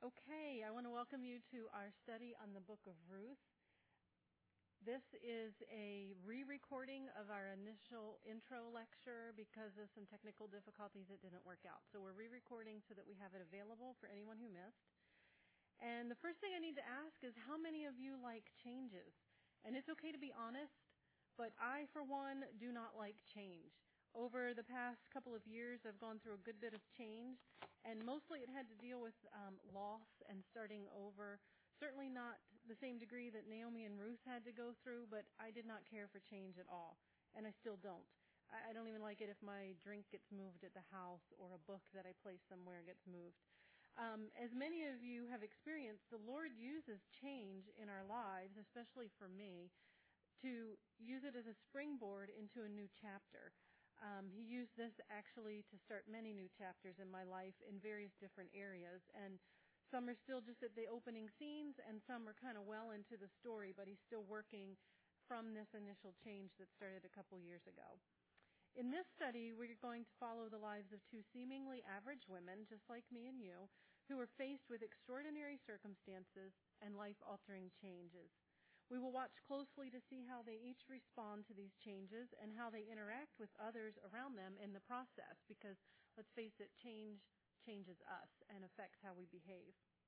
Okay, I want to welcome you to our study on the book of Ruth. This is a re-recording of our initial intro lecture because of some technical difficulties that didn't work out. So we're re-recording so that we have it available for anyone who missed. And the first thing I need to ask is how many of you like changes? And it's okay to be honest, but I, for one, do not like change. Over the past couple of years, I've gone through a good bit of change, and mostly it had to deal with loss and starting over. Certainly not the same degree that Naomi and Ruth had to go through, but I did not care for change at all, and I still don't. I don't even like it if my drink gets moved at the house or a book that I place somewhere gets moved. As many of you have experienced, the Lord uses change in our lives, especially for me, to use it as a springboard into a new chapter. He used this actually to start many new chapters in my life in various different areas. And some are still just at the opening scenes, and some are kind of well into the story, but he's still working from this initial change that started a couple years ago. In this study, we're going to follow the lives of two seemingly average women, just like me and you, who were faced with extraordinary circumstances and life-altering changes. We will watch closely to see how they each respond to these changes and how they interact with others around them in the process, because, let's face it, change changes us and affects how we behave.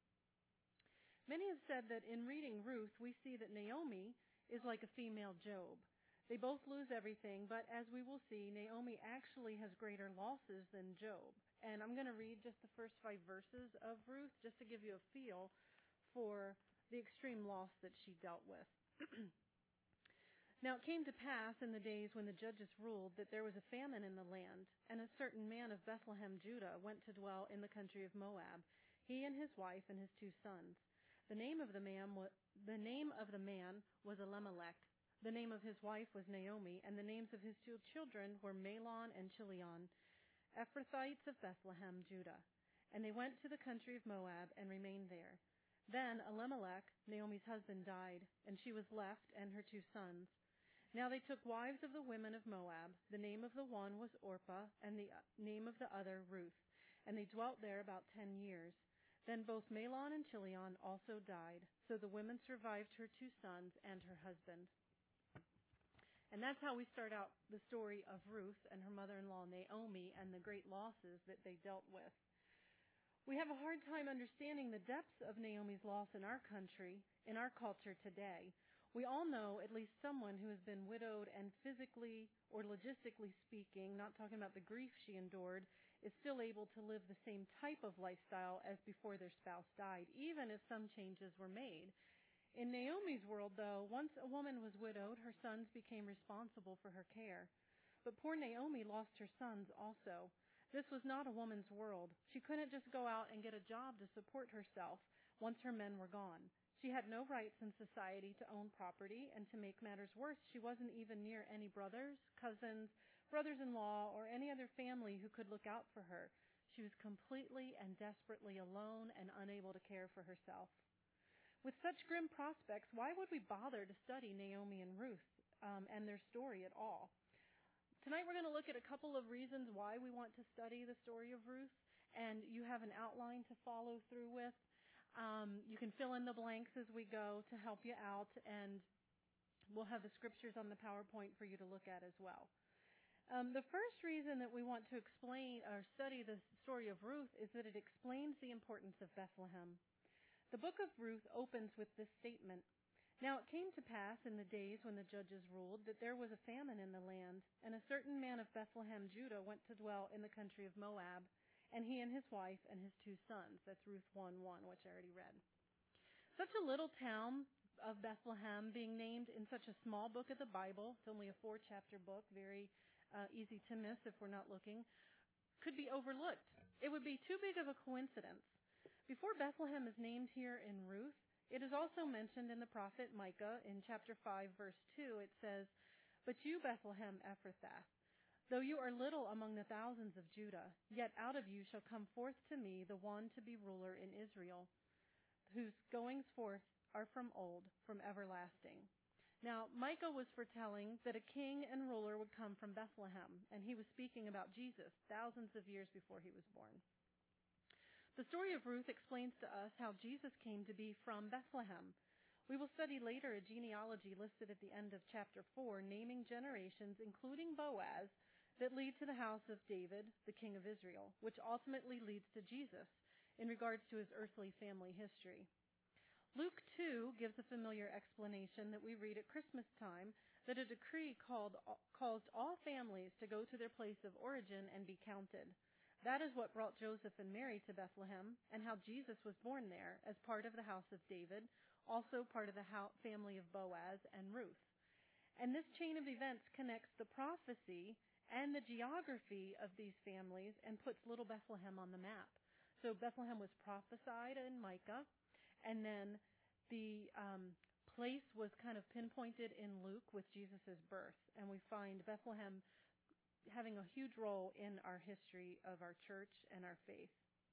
Many have said that in reading Ruth, we see that Naomi is like a female Job. They both lose everything, but as we will see, Naomi actually has greater losses than Job. And I'm going to read just the first 5 verses of Ruth just to give you a feel for the extreme loss that she dealt with. Now it came to pass in the days when the judges ruled that there was a famine in the land, and a certain man of Bethlehem, Judah, went to dwell in the country of Moab, he and his wife and his 2 sons. The name of the man was Elimelech. The name of his wife was Naomi, and the names of his 2 children were Mahlon and Chilion, Ephrathites of Bethlehem, Judah. And they went to the country of Moab and remained there. Then Elimelech, Naomi's husband, died, and she was left and her 2 sons. Now they took wives of the women of Moab. The name of the one was Orpah, and the name of the other Ruth. And they dwelt there about 10 years. Then both Mahlon and Chilion also died. So the women survived her 2 sons and her husband. And that's how we start out the story of Ruth and her mother-in-law Naomi and the great losses that they dealt with. We have a hard time understanding the depths of Naomi's loss in our country, in our culture today. We all know at least someone who has been widowed and physically or logistically speaking, not talking about the grief she endured, is still able to live the same type of lifestyle as before their spouse died, even if some changes were made. In Naomi's world, though, once a woman was widowed, her sons became responsible for her care. But poor Naomi lost her sons also. This was not a woman's world. She couldn't just go out and get a job to support herself once her men were gone. She had no rights in society to own property, and to make matters worse, she wasn't even near any brothers, cousins, brothers-in-law, or any other family who could look out for her. She was completely and desperately alone and unable to care for herself. With such grim prospects, why would we bother to study Naomi and Ruth and their story at all? Tonight we're going to look at a couple of reasons why we want to study the story of Ruth, and you have an outline to follow through with. You can fill in the blanks as we go to help you out, and we'll have the scriptures on the PowerPoint for you to look at as well. The first reason that we want to explain or study the story of Ruth is that it explains the importance of Bethlehem. The book of Ruth opens with this statement. Now it came to pass in the days when the judges ruled that there was a famine in the land, and a certain man of Bethlehem, Judah, went to dwell in the country of Moab, and he and his wife and his 2 sons. That's Ruth 1:1, which I already read. Such a little town of Bethlehem being named in such a small book of the Bible, it's only a 4-chapter book, very easy to miss if we're not looking, could be overlooked. It would be too big of a coincidence. Before Bethlehem is named here in Ruth, it is also mentioned in the prophet Micah in chapter 5, verse 2. It says, "But you, Bethlehem Ephrathah, though you are little among the thousands of Judah, yet out of you shall come forth to me the one to be ruler in Israel, whose goings forth are from old, from everlasting." Now, Micah was foretelling that a king and ruler would come from Bethlehem, and he was speaking about Jesus thousands of years before he was born. The story of Ruth explains to us how Jesus came to be from Bethlehem. We will study later a genealogy listed at the end of chapter 4, naming generations, including Boaz, that lead to the house of David, the king of Israel, which ultimately leads to Jesus in regards to his earthly family history. Luke 2 gives a familiar explanation that we read at Christmas time, that a decree caused all families to go to their place of origin and be counted. That is what brought Joseph and Mary to Bethlehem, and how Jesus was born there as part of the house of David, also part of the family of Boaz and Ruth. And this chain of events connects the prophecy and the geography of these families and puts little Bethlehem on the map. So Bethlehem was prophesied in Micah, and then the place was kind of pinpointed in Luke with Jesus' birth. And we find Bethlehem having a huge role in our history of our church and our faith.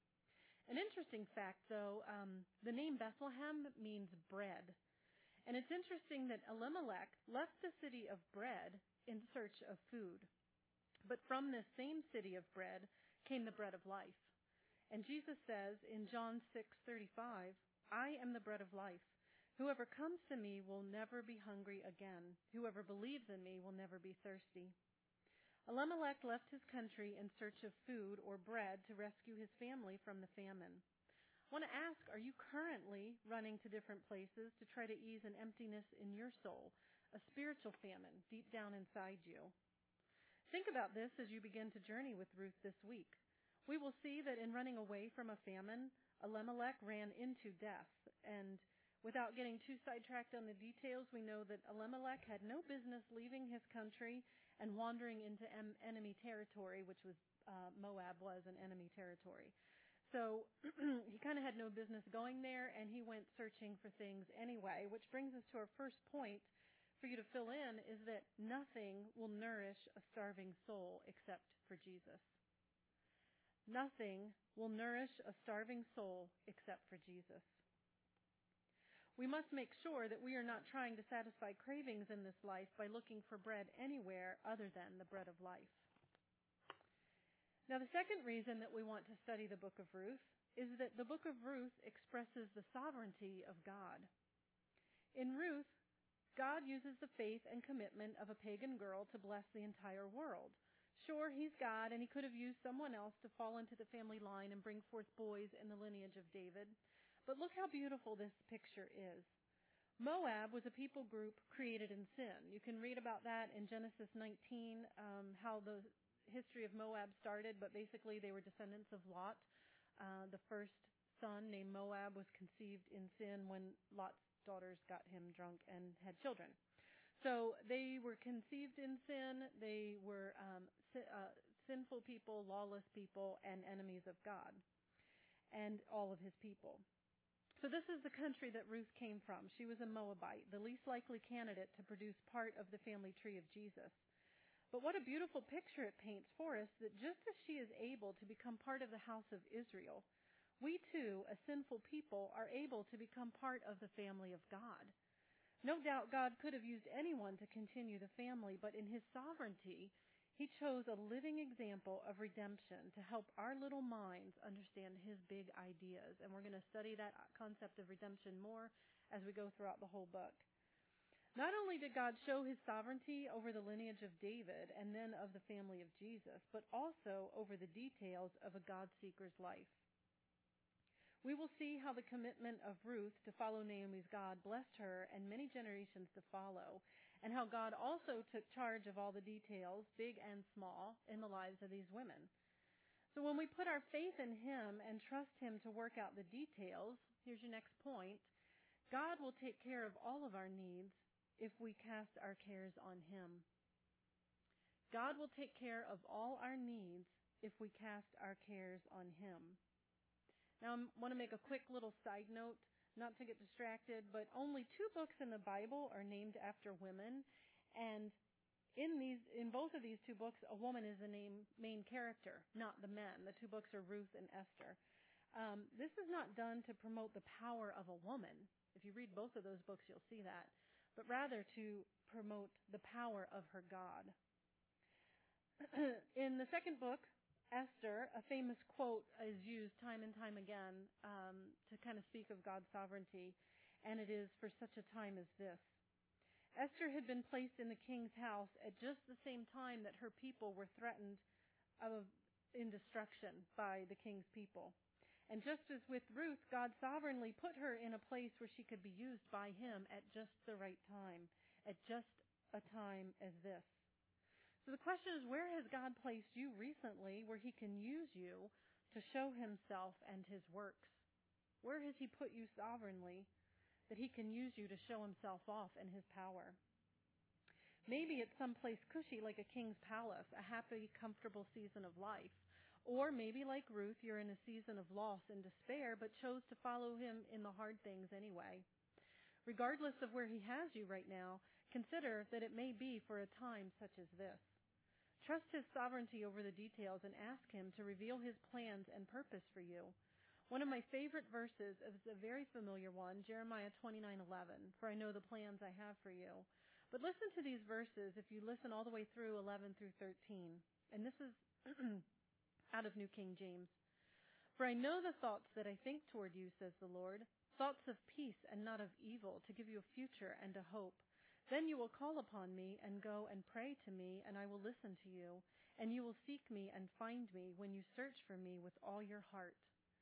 An interesting fact, though, the name Bethlehem means bread. And it's interesting that Elimelech left the city of bread in search of food. But from this same city of bread came the bread of life. And Jesus says in John 6:35, I am the bread of life. Whoever comes to me will never be hungry again. Whoever believes in me will never be thirsty. Elimelech left his country in search of food or bread to rescue his family from the famine. I want to ask, are you currently running to different places to try to ease an emptiness in your soul, a spiritual famine deep down inside you? Think about this as you begin to journey with Ruth this week. We will see that in running away from a famine, Elimelech ran into death. And without getting too sidetracked on the details, we know that Elimelech had no business leaving his country and wandering into enemy territory, which was Moab was an enemy territory. So he kind of had no business going there, and he went searching for things anyway, which brings us to our first point for you to fill in, is that nothing will nourish a starving soul except for Jesus. Nothing will nourish a starving soul except for Jesus. We must make sure that we are not trying to satisfy cravings in this life by looking for bread anywhere other than the bread of life. Now, the second reason that we want to study the book of Ruth is that the book of Ruth expresses the sovereignty of God. In Ruth, God uses the faith and commitment of a pagan girl to bless the entire world. Sure, he's God, and he could have used someone else to fall into the family line and bring forth boys in the lineage of David. But look how beautiful this picture is. Moab was a people group created in sin. You can read about that in Genesis 19, how the history of Moab started, but basically they were descendants of Lot. The first son named Moab was conceived in sin when Lot's daughters got him drunk and had children. So they were conceived in sin. They were sinful people, lawless people, and enemies of God and all of his people. So this is the country that Ruth came from. She was a Moabite, the least likely candidate to produce part of the family tree of Jesus. But what a beautiful picture it paints for us, that just as she is able to become part of the house of Israel, we too, as sinful people, are able to become part of the family of God. No doubt God could have used anyone to continue the family, but in his sovereignty, he chose a living example of redemption to help our little minds understand his big ideas. And we're going to study that concept of redemption more as we go throughout the whole book. Not only did God show his sovereignty over the lineage of David and then of the family of Jesus, but also over the details of a God-seeker's life. We will see how the commitment of Ruth to follow Naomi's God blessed her and many generations to follow, and how God also took charge of all the details, big and small, in the lives of these women. So when we put our faith in him and trust him to work out the details, here's your next point, God will take care of all of our needs if we cast our cares on him. God will take care of all our needs if we cast our cares on him. Now, I want to make a quick little side note, not to get distracted, but only 2 books in the Bible are named after women, and in both of these 2 books, a woman is the main character, not the men. The 2 books are Ruth and Esther. This is not done to promote the power of a woman. If you read both of those books, you'll see that, but rather to promote the power of her God. In the second book, Esther, a famous quote is used time and time again to kind of speak of God's sovereignty, and it is, "For such a time as this." Esther had been placed in the king's house at just the same time that her people were threatened in destruction by the king's people. And just as with Ruth, God sovereignly put her in a place where she could be used by him at just the right time, at just a time as this. So the question is, where has God placed you recently where he can use you to show himself and his works? Where has he put you sovereignly that he can use you to show himself off and his power? Maybe it's someplace cushy like a king's palace, a happy, comfortable season of life. Or maybe like Ruth, you're in a season of loss and despair, but chose to follow him in the hard things anyway. Regardless of where he has you right now, consider that it may be for a time such as this. Trust his sovereignty over the details and ask him to reveal his plans and purpose for you. One of my favorite verses is a very familiar one, Jeremiah 29:11, "For I know the plans I have for you." But listen to these verses if you listen all the way through 11 through 13. And this is out of New King James. "For I know the thoughts that I think toward you, says the Lord, thoughts of peace and not of evil, to give you a future and a hope. Then you will call upon me and go and pray to me, and I will listen to you. And you will seek me and find me when you search for me with all your heart."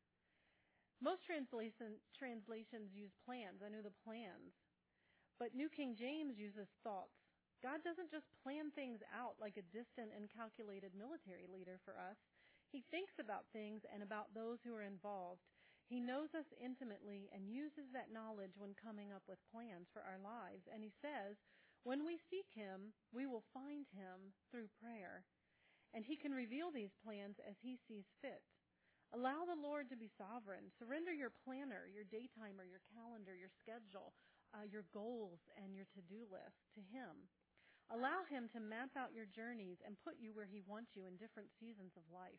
Most translations use plans. I know the plans. But New King James uses thoughts. God doesn't just plan things out like a distant and calculated military leader for us. He thinks about things and about those who are involved. He knows us intimately and uses that knowledge when coming up with plans for our lives. And he says, when we seek him, we will find him through prayer. And he can reveal these plans as he sees fit. Allow the Lord to be sovereign. Surrender your planner, your daytimer, your calendar, your schedule, your goals, and your to-do list to him. Allow him to map out your journeys and put you where he wants you in different seasons of life.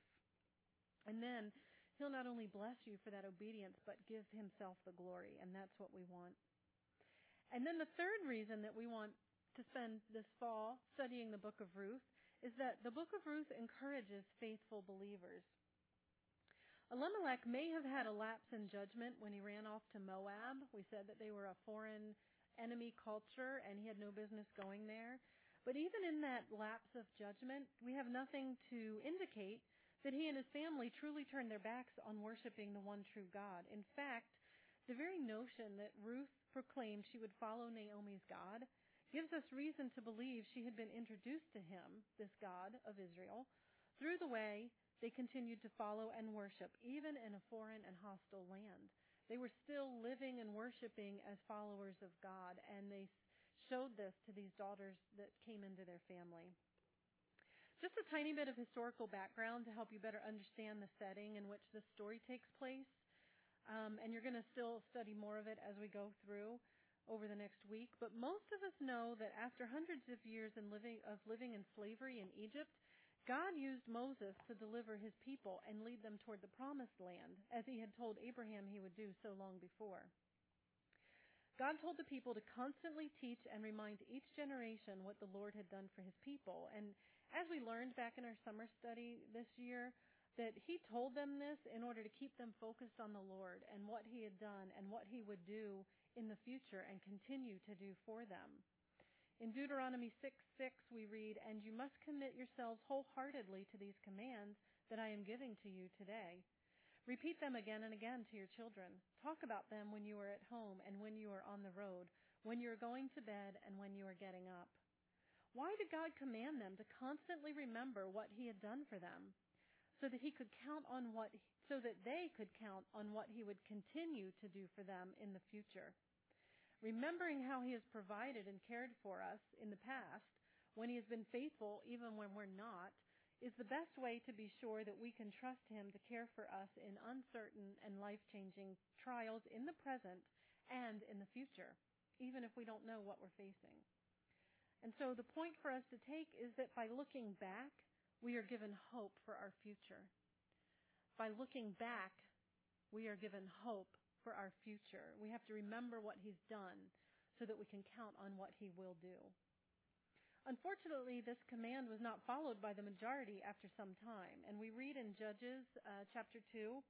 And then he'll not only bless you for that obedience, but give himself the glory, and that's what we want. And then the third reason that we want to spend this fall studying the book of Ruth is that the book of Ruth encourages faithful believers. Elimelech may have had a lapse in judgment when he ran off to Moab. We said that they were a foreign enemy culture, and he had no business going there. But even in that lapse of judgment, we have nothing to indicate that he and his family truly turned their backs on worshiping the one true God. In fact, the very notion that Ruth proclaimed she would follow Naomi's God gives us reason to believe she had been introduced to him, this God of Israel, through the way they continued to follow and worship, even in a foreign and hostile land. They were still living and worshiping as followers of God, and they showed this to these daughters that came into their family. Just a tiny bit of historical background to help you better understand the setting in which this story takes place. And you're going to still study more of it as we go through over the next week. But most of us know that after hundreds of years of living in slavery in Egypt, God used Moses to deliver his people and lead them toward the promised land, as he had told Abraham he would do so long before. God told the people to constantly teach and remind each generation what the Lord had done for his people. And as we learned back in our summer study this year, that he told them this in order to keep them focused on the Lord and what he had done and what he would do in the future and continue to do for them. In Deuteronomy 6:6 we read, "And you must commit yourselves wholeheartedly to these commands that I am giving to you today. Repeat them again and again to your children. Talk about them when you are at home and when you are on the road, when you are going to bed and when you are getting up." Why did God command them to constantly remember what he had done for them? So that they could count on what he would continue to do for them in the future. Remembering how he has provided and cared for us in the past, when he has been faithful even when we're not, is the best way to be sure that we can trust him to care for us in uncertain and life-changing trials in the present and in the future, even if we don't know what we're facing. And so the point for us to take is that by looking back, we are given hope for our future. By looking back, we are given hope for our future. We have to remember what he's done so that we can count on what he will do. Unfortunately, this command was not followed by the majority after some time. And we read in Judges chapter 2,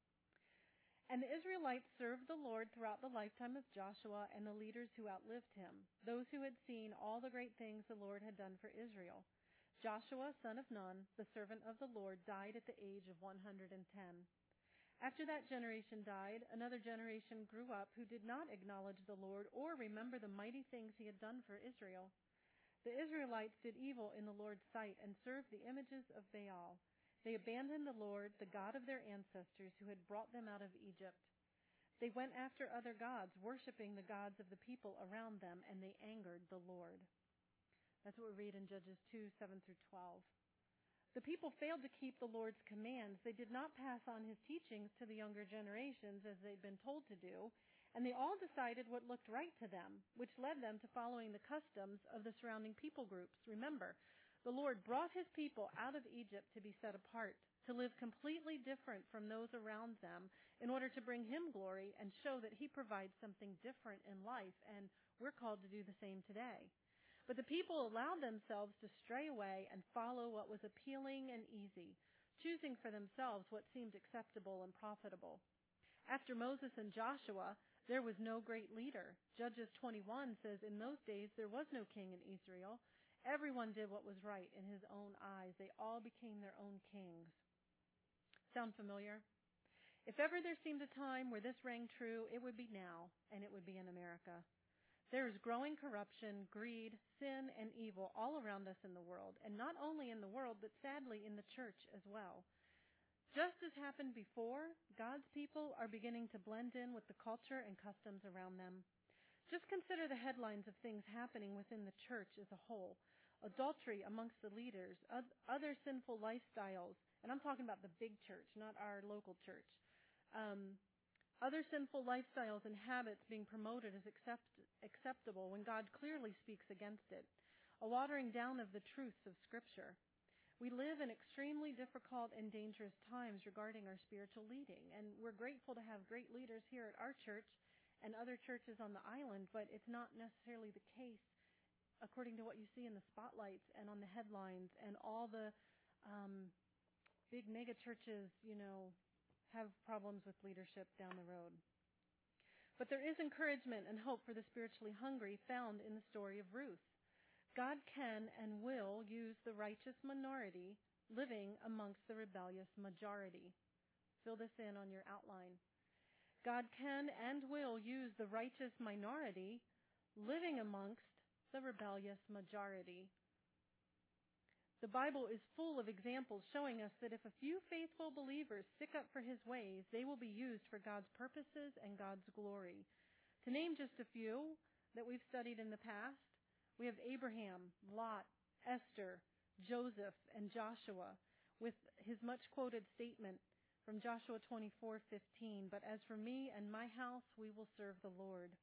"And the Israelites served the Lord throughout the lifetime of Joshua and the leaders who outlived him, those who had seen all the great things the Lord had done for Israel. Joshua, son of Nun, the servant of the Lord, died at the age of 110. After that generation died, another generation grew up who did not acknowledge the Lord or remember the mighty things he had done for Israel. The Israelites did evil in the Lord's sight and served the images of Baal. They abandoned the Lord, the God of their ancestors, who had brought them out of Egypt. They went after other gods, worshiping the gods of the people around them, and they angered the Lord." That's what we read in Judges 2, 7 through 12. The people failed to keep the Lord's commands. They did not pass on his teachings to the younger generations as they'd been told to do, and they all decided what looked right to them, which led them to following the customs of the surrounding people groups. Remember, the Lord brought his people out of Egypt to be set apart, to live completely different from those around them in order to bring him glory and show that he provides something different in life, and we're called to do the same today. But the people allowed themselves to stray away and follow what was appealing and easy, choosing for themselves what seemed acceptable and profitable. After Moses and Joshua, there was no great leader. Judges 21 says, "In those days there was no king in Israel. Everyone did what was right in his own eyes. They all became their own kings." Sound familiar? If ever there seemed a time where this rang true, it would be now, and it would be in America. There is growing corruption, greed, sin, and evil all around us in the world, and not only in the world, but sadly in the church as well. Just as happened before, God's people are beginning to blend in with the culture and customs around them. Just consider the headlines of things happening within the church as a whole. Adultery amongst the leaders, other sinful lifestyles, and I'm talking about the big church, not our local church. Other sinful lifestyles and habits being promoted as acceptable when God clearly speaks against it. A watering down of the truths of Scripture. We live in extremely difficult and dangerous times regarding our spiritual leading, and we're grateful to have great leaders here at our church and other churches on the island, but it's not necessarily the case according to what you see in the spotlights and on the headlines, and all the big mega churches, have problems with leadership down the road. But there is encouragement and hope for the spiritually hungry found in the story of Ruth. God can and will use the righteous minority living amongst the rebellious majority. Fill this in on your outline. God can and will use the righteous minority living amongst the rebellious majority. The Bible is full of examples showing us that if a few faithful believers stick up for his ways, they will be used for God's purposes and God's glory. To name just a few that we've studied in the past, we have Abraham, Lot, Esther, Joseph, and Joshua, with his much-quoted statement from Joshua 24:15, "But as for me and my house, we will serve the Lord."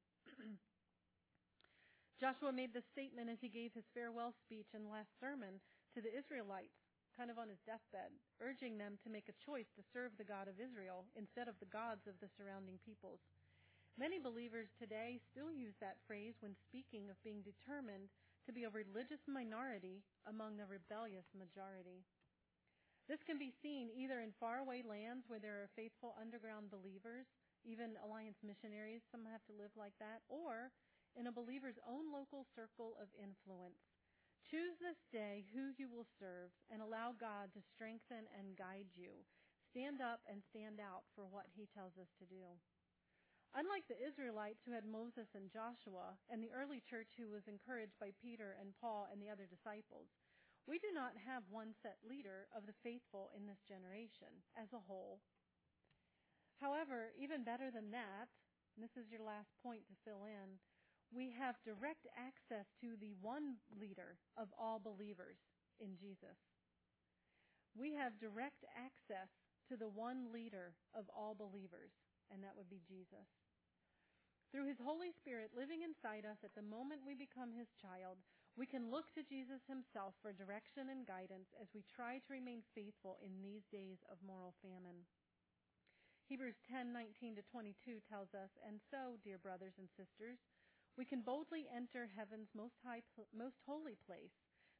Joshua made this statement as he gave his farewell speech and last sermon to the Israelites, kind of on his deathbed, urging them to make a choice to serve the God of Israel instead of the gods of the surrounding peoples. Many believers today still use that phrase when speaking of being determined to be a religious minority among the rebellious majority. This can be seen either in faraway lands where there are faithful underground believers, even Alliance missionaries, some have to live like that, or in a believer's own local circle of influence. Choose this day who you will serve and allow God to strengthen and guide you. Stand up and stand out for what he tells us to do. Unlike the Israelites who had Moses and Joshua, and the early church who was encouraged by Peter and Paul and the other disciples, we do not have one set leader of the faithful in this generation as a whole. However, even better than that, and this is your last point to fill in, we have direct access to the one leader of all believers in Jesus. We have direct access to the one leader of all believers, and that would be Jesus. Through his Holy Spirit living inside us at the moment we become his child, we can look to Jesus himself for direction and guidance as we try to remain faithful in these days of moral famine. Hebrews 10:19-22 tells us, "And so, dear brothers and sisters, we can boldly enter heaven's most holy place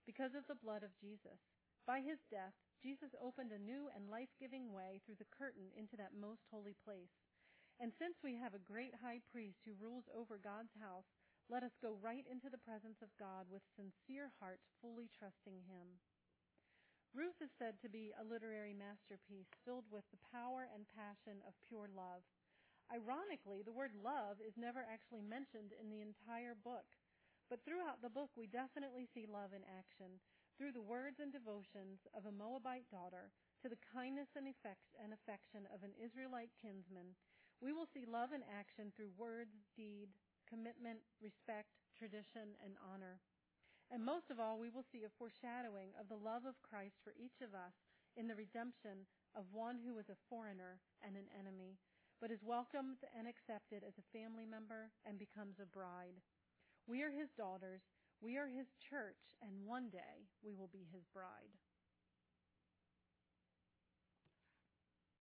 because of the blood of Jesus. By his death, Jesus opened a new and life-giving way through the curtain into that most holy place. And since we have a great high priest who rules over God's house, let us go right into the presence of God with sincere hearts, fully trusting him. Ruth is said to be a literary masterpiece filled with the power and passion of pure love. Ironically, the word love is never actually mentioned in the entire book. But throughout the book, we definitely see love in action, through the words and devotions of a Moabite daughter to the kindness and affection of an Israelite kinsman. We will see love in action through words, deed, commitment, respect, tradition, and honor. And most of all, we will see a foreshadowing of the love of Christ for each of us in the redemption of one who was a foreigner and an enemy, but is welcomed and accepted as a family member and becomes a bride. We are his daughters, we are his church, and one day we will be his bride.